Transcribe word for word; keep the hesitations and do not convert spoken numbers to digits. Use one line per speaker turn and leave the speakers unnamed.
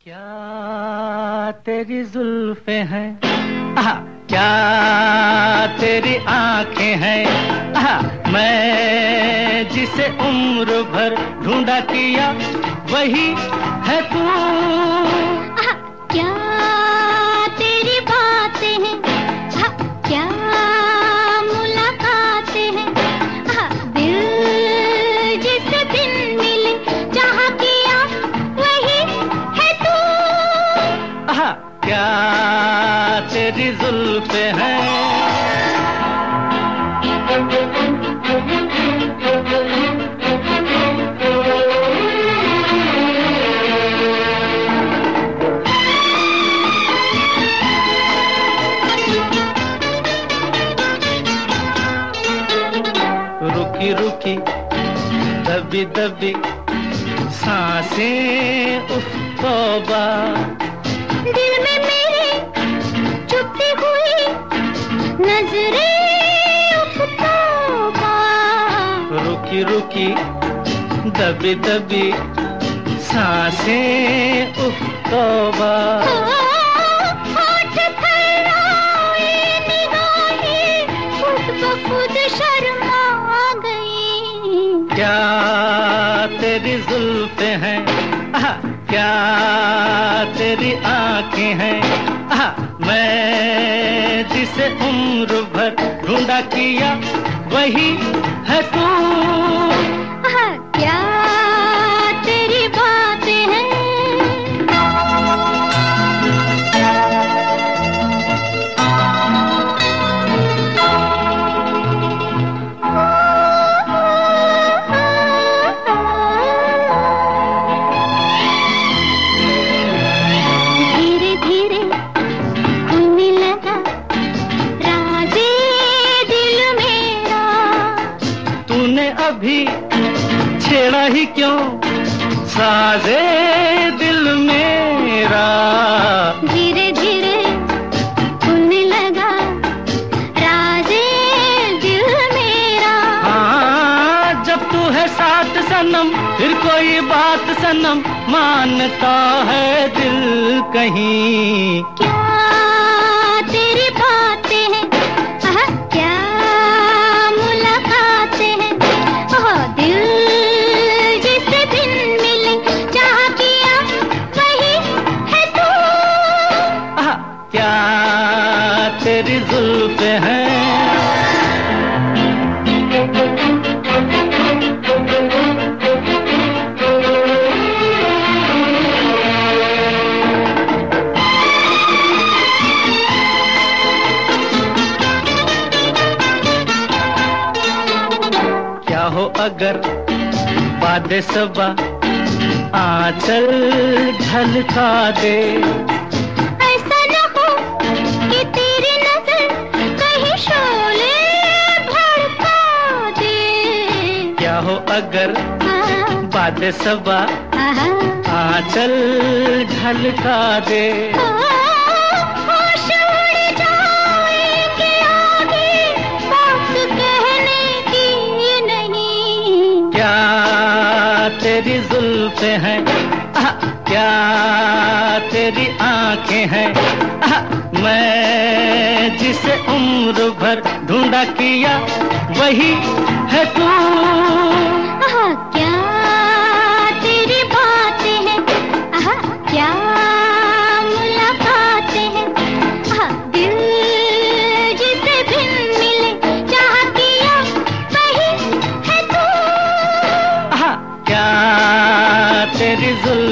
क्या तेरी जुल्फे हैं, आहा, क्या तेरी आंखें हैं, आहा, मैं जिसे उम्र भर ढूंढा किया वही है तू।
आहा, क्या तेरी बातें हैं, आहा, क्या मुलाकातें हैं, आहा, दिल जिसे बिन मिले चाहा किया वही है तू।
आहा, क्या तेरी जुल्फे हैं। रुकी रुकी दबी दबी सांसें उफ तौबा,
दिल में मेरे चुपती हुई नजरें उफ तौबा।
रुकी रुकी दबी दबी सांसें उफ तौबा।
होठ थर्राए निगाहें खुद ब खुद शर्मा गई।
क्या तेरी जुल्फे हैं, आहा, क्या तेरी आंखें हैं, आहा, मैं जिसे उम्र भर ढूंढा किया वही है तू।
आहा, क्या तेरी बातें हैं।
अभी छेड़ा ही क्यों साजे दिल मेरा,
धीरे धीरे खुलने लगा राजे दिल मेरा।
हाँ, जब तू है साथ सनम फिर कोई बात सनम मानता है दिल कहीं।
क्या तेरी बातें हैं, आहा, क्या मुलाकातें हैं, दिल जिसे बिन मिले चाहा किया वही है तू।
आहा, क्या तेरी जुल्फे हैं। क्या हो अगर बादे सबा आंचल झलका दे,
ऐसा न हो कि तेरी नजर कहीं शोले भड़का दे।
क्या हो अगर बादे सबा
आहा,
आंचल झलका दे।
होश उड़ जाएंगे आगे बात कहने की नहीं।
क्या तेरी जुल्फे हैं, आहा, क्या तेरी आंखें हैं, आहा, मैं जिसे उम्र भर ढूंढा किया वही है तू।
आहा, क्या तेरी बातें हैं, आहा, क्या मुलाकातें हैं, आहा, दिल जिसे बिन मिले चाहा किया वही है तू।
आहा, क्या तेरी जुल्फे